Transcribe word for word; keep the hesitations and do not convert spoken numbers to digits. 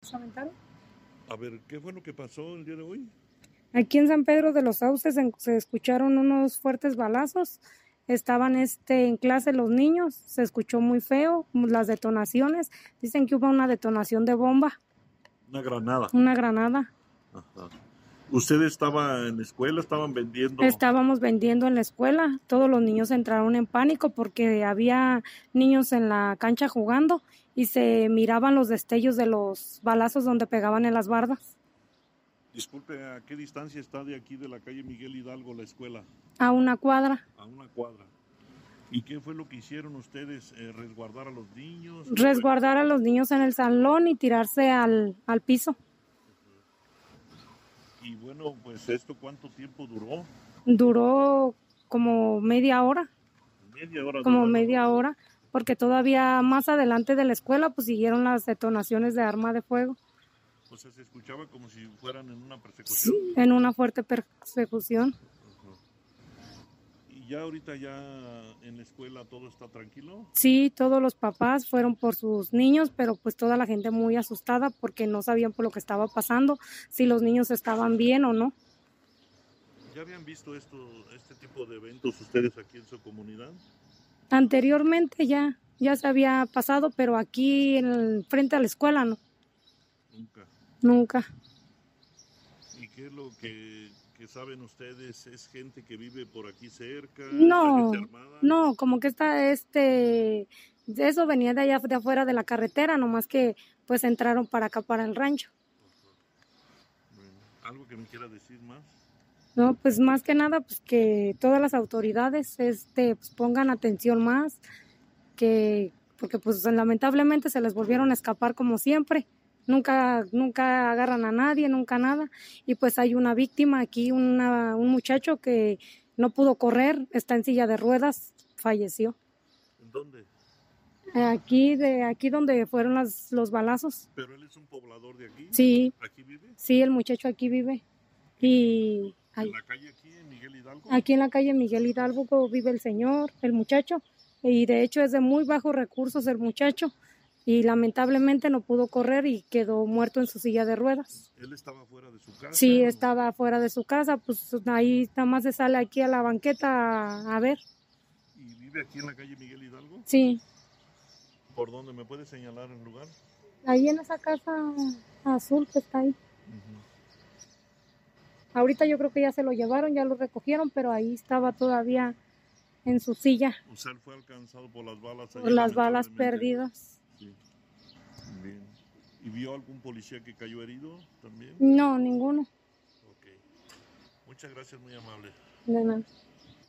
nos aventaron. A ver, ¿qué fue lo que pasó el día de hoy? Aquí en San Pedro de los Sauces en, se escucharon unos fuertes balazos. Estaban este, en clase los niños, se escuchó muy feo, las detonaciones. Dicen que hubo una detonación de bomba. Una granada. Una granada. Ajá. ¿Usted estaba en la escuela? ¿Estaban vendiendo? Estábamos vendiendo en la escuela. Todos los niños entraron en pánico porque había niños en la cancha jugando y se miraban los destellos de los balazos donde pegaban en las bardas. Disculpe, ¿a qué distancia está de aquí de la calle Miguel Hidalgo la escuela? A una cuadra. A una cuadra. ¿Y qué fue lo que hicieron ustedes? Eh, ¿Resguardar a los niños? Resguardar a los niños en el salón y tirarse al, al piso. Y bueno, pues esto ¿cuánto tiempo duró? Duró como media hora. Media hora. Como duró. media hora, porque todavía más adelante de la escuela pues siguieron las detonaciones de arma de fuego. O sea, se escuchaba como si fueran en una persecución. Sí, en una fuerte persecución. ¿Y ya ahorita ya en la escuela todo está tranquilo? Sí, todos los papás fueron por sus niños, pero pues toda la gente muy asustada porque no sabían por lo que estaba pasando, si los niños estaban bien o no. ¿Ya habían visto esto, este tipo de eventos ustedes aquí en su comunidad? Anteriormente ya, ya se había pasado, pero aquí en, frente a la escuela no. Nunca. Nunca. ¿Y qué es lo que, que saben ustedes? ¿Es gente que vive por aquí cerca? No, ¿Gente armada? no, como que está este, eso venía de allá de afuera de la carretera, nomás que pues entraron para acá, para el rancho. Bueno, ¿algo que me quiera decir más? No, pues más que nada, pues que todas las autoridades este, pues pongan atención más, que porque pues lamentablemente se les volvieron a escapar como siempre. Nunca, nunca agarran a nadie, nunca nada. Y pues hay una víctima aquí, una, un muchacho que no pudo correr, está en silla de ruedas, falleció. ¿En dónde? Aquí, de aquí donde fueron las, los balazos. ¿Pero él es un poblador de aquí? Sí. ¿Aquí vive? Sí, el muchacho aquí vive. Y ¿En la calle aquí, en Miguel Hidalgo? Aquí en la calle Miguel Hidalgo vive el señor, el muchacho. Y de hecho es de muy bajos recursos el muchacho. Y lamentablemente no pudo correr y quedó muerto en su silla de ruedas. ¿Él estaba fuera de su casa? Sí, estaba fuera de su casa, pues ahí nada más se sale aquí a la banqueta a, a ver. ¿Y vive aquí en la calle Miguel Hidalgo? Sí. ¿Por dónde? ¿Me puede señalar el lugar? Ahí en esa casa azul que está ahí. Uh-huh. Ahorita yo creo que ya se lo llevaron, ya lo recogieron, pero ahí estaba todavía en su silla. O sea, él fue alcanzado por las balas. Por las balas perdidas. Sí. Bien. ¿Y vio algún policía que cayó herido también? No, ninguno. Ok. Muchas gracias, muy amable. De nada.